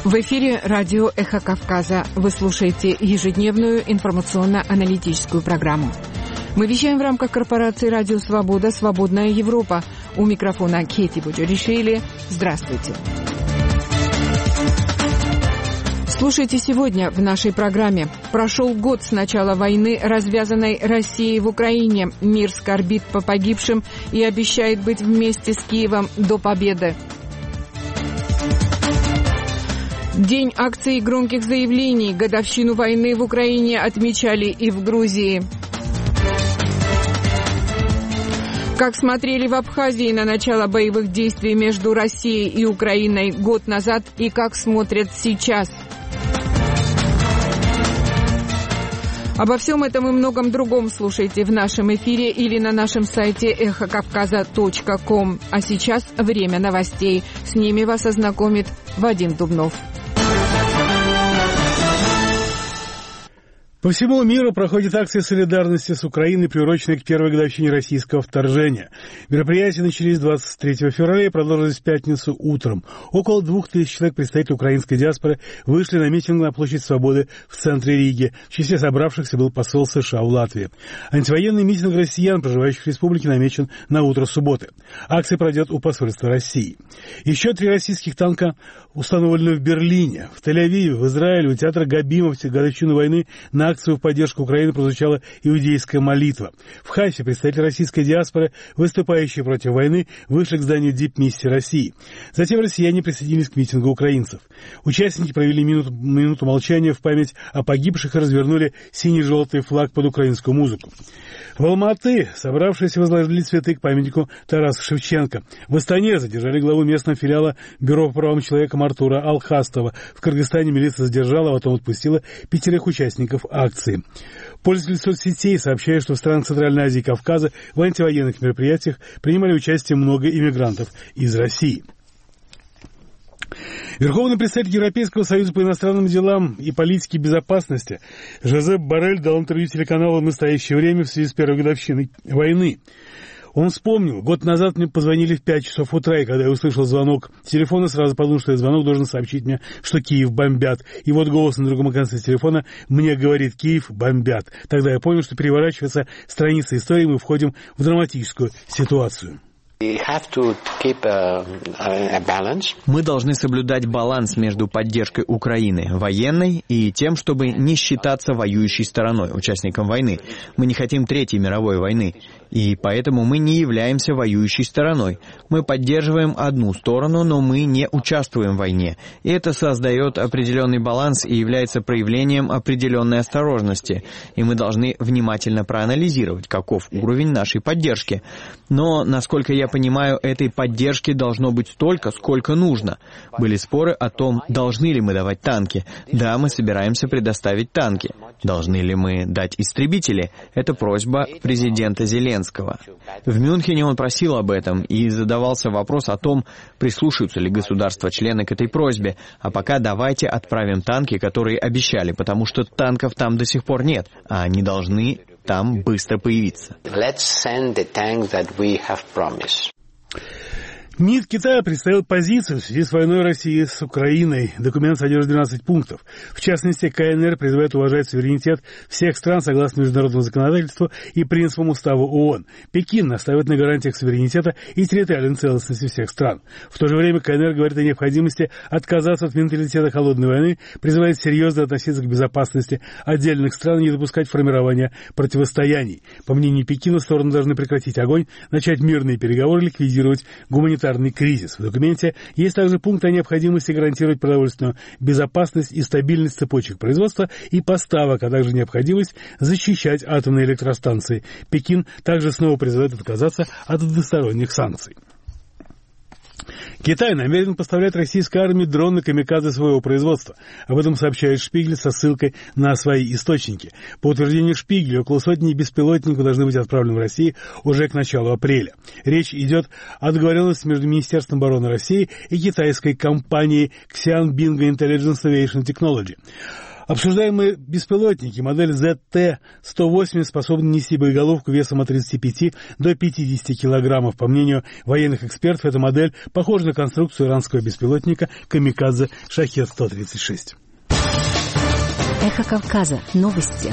В эфире радио «Эхо Кавказа». Вы слушаете ежедневную информационно-аналитическую программу. Мы вещаем в рамках корпорации «Радио Свобода. Свободная Европа». У микрофона Кети Буджаришвили. Здравствуйте. Слушайте сегодня в нашей программе. Прошел год с начала войны, развязанной Россией в Украине. Мир скорбит по погибшим и обещает быть вместе с Киевом до победы. День акций и громких заявлений. Годовщину войны в Украине отмечали и в Грузии. Как смотрели в Абхазии на начало боевых действий между Россией и Украиной год назад и как смотрят сейчас. Обо всем этом и многом другом слушайте в нашем эфире или на нашем сайте эхокавказа.ком. А сейчас время новостей. С ними вас ознакомит Вадим Дубнов. По всему миру проходит акция солидарности с Украиной, приуроченная к первой годовщине российского вторжения. Мероприятия начались 23 февраля и продолжились в пятницу утром. Около 2000 человек, представителей украинской диаспоры, вышли на митинг на площадь Свободы в центре Риги. В числе собравшихся был посол США в Латвии. Антивоенный митинг россиян, проживающих в республике, намечен на утро субботы. Акция пройдет у посольства России. Еще 3 российских танка установлены в Берлине. В Тель-Авиве, в Израиле, у театра Габима в годовщину войны на акцию в поддержку Украины прозвучала иудейская молитва. В Хайфе представители российской диаспоры, выступающие против войны, вышли к зданию дипмиссии России. Затем россияне присоединились к митингу украинцев. Участники провели минуту молчания в память о погибших и развернули синий-желтый флаг под украинскую музыку. В Алма-Аты собравшиеся возложили цветы к памятнику Тараса Шевченко. В Астане задержали главу местного филиала Бюро по правам человека Артура Алхастова. В Кыргызстане милиция задержала, а потом отпустила 5 участников акции. Пользователи соцсетей сообщают, что в странах Центральной Азии и Кавказа в антивоенных мероприятиях принимали участие много иммигрантов из России. Верховный представитель Европейского союза по иностранным делам и политике безопасности Жозеп Боррель дал интервью телеканалу «Настоящее время» в связи с первой годовщиной войны. Он вспомнил, год назад мне позвонили в 5 часов утра, и когда я услышал звонок телефона, сразу подумал, что этот звонок должен сообщить мне, что Киев бомбят. И вот голос на другом конце телефона мне говорит: Киев бомбят. Тогда я понял, что переворачивается страница истории, мы входим в драматическую ситуацию. Мы должны соблюдать баланс между поддержкой Украины военной и тем, чтобы не считаться воюющей стороной, участником войны. Мы не хотим Третьей мировой войны, и поэтому мы не являемся воюющей стороной. Мы поддерживаем одну сторону, но мы не участвуем в войне. И это создает определенный баланс и является проявлением определенной осторожности. И мы должны внимательно проанализировать, каков уровень нашей поддержки. Но, насколько я понимаю, этой поддержки должно быть столько, сколько нужно. Были споры о том, должны ли мы давать танки. Да, мы собираемся предоставить танки. Должны ли мы дать истребители? Это просьба президента Зеленского. В Мюнхене он просил об этом, и задавался вопрос о том, прислушаются ли государства-члены к этой просьбе. А пока давайте отправим танки, которые обещали, потому что танков там до сих пор нет, а они должны там быстро появиться. МИД Китая представил позицию в связи с войной России с Украиной. Документ содержит 12 пунктов. В частности, КНР призывает уважать суверенитет всех стран согласно международному законодательству и принципам Устава ООН. Пекин настаивает на гарантиях суверенитета и территориальной целостности всех стран. В то же время КНР говорит о необходимости отказаться от менталитета холодной войны, призывает серьезно относиться к безопасности отдельных стран и не допускать формирования противостояний. По мнению Пекина, стороны должны прекратить огонь, начать мирные переговоры, ликвидировать гуманитарный кризис. В документе есть также пункт о необходимости гарантировать продовольственную безопасность и стабильность цепочек производства и поставок, а также необходимость защищать атомные электростанции. Пекин также снова призывает отказаться от односторонних санкций. Китай намерен поставлять российской армии дроны камикадзе своего производства. Об этом сообщает Шпигель со ссылкой на свои источники. По утверждению Шпигеля, около сотни беспилотников должны быть отправлены в Россию уже к началу апреля. Речь идет о договоренности между Министерством обороны России и китайской компанией Xi'an Bingo Intelligence Aviation Technology. Обсуждаемые беспилотники модель ZT-180 способны нести боеголовку весом от 35 до 50 килограммов. По мнению военных экспертов, эта модель похожа на конструкцию иранского беспилотника «Камикадзе Шахед-136». Эхо Кавказа. Новости.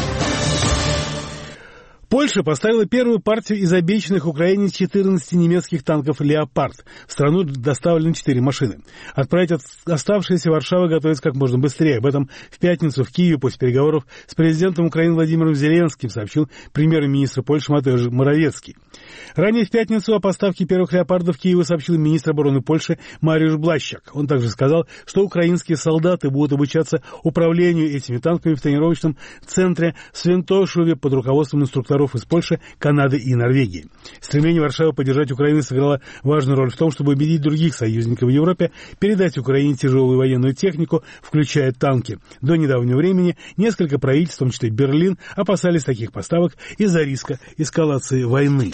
Польша поставила первую партию из обещанных Украине 14 немецких танков «Леопард». В страну доставлены 4 машины. Отправить оставшиеся Варшава готовится как можно быстрее. Об этом в пятницу в Киеве после переговоров с президентом Украины Владимиром Зеленским сообщил премьер-министр Польши Матеуш Моравецкий. Ранее в пятницу о поставке первых «Леопардов» Киеву сообщил министр обороны Польши Мариуш Блащак. Он также сказал, что украинские солдаты будут обучаться управлению этими танками в тренировочном центре в Свинтошуве под руководством инструкторов из Польши, Канады и Норвегии. Стремление Варшавы поддержать Украину сыграло важную роль в том, чтобы убедить других союзников в Европе передать Украине тяжелую военную технику, включая танки. До недавнего времени несколько правительств, в том числе Берлин, опасались таких поставок из-за риска эскалации войны.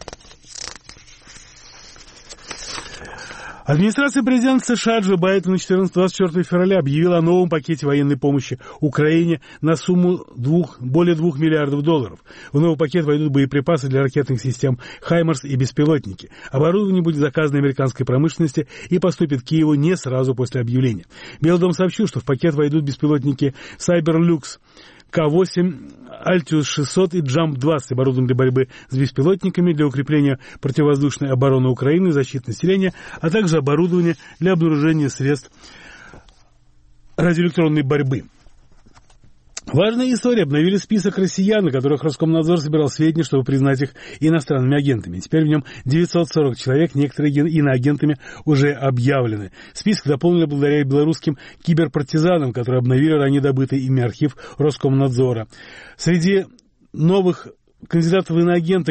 Администрация президента США Джо Байдена 24 февраля объявила о новом пакете военной помощи Украине на сумму более $2 миллиардов. В новый пакет войдут боеприпасы для ракетных систем «Хаймарс» и беспилотники. Оборудование будет заказано американской промышленности и поступит к Киеву не сразу после объявления. Белый дом сообщил, что в пакет войдут беспилотники «Cyberlux», К-8, Altius 600 и Jump-20, оборудованы для борьбы с беспилотниками, для укрепления противовоздушной обороны Украины и защиты населения, а также оборудование для обнаружения средств радиоэлектронной борьбы. Важная история. Обновили список россиян, на которых Роскомнадзор собирал сведения, чтобы признать их иностранными агентами. Теперь в нем 940 человек, некоторые иноагентами уже объявлены. Список дополнили благодаря белорусским киберпартизанам, которые обновили ранее добытый ими архив Роскомнадзора. Среди новых кандидатов в иноагенты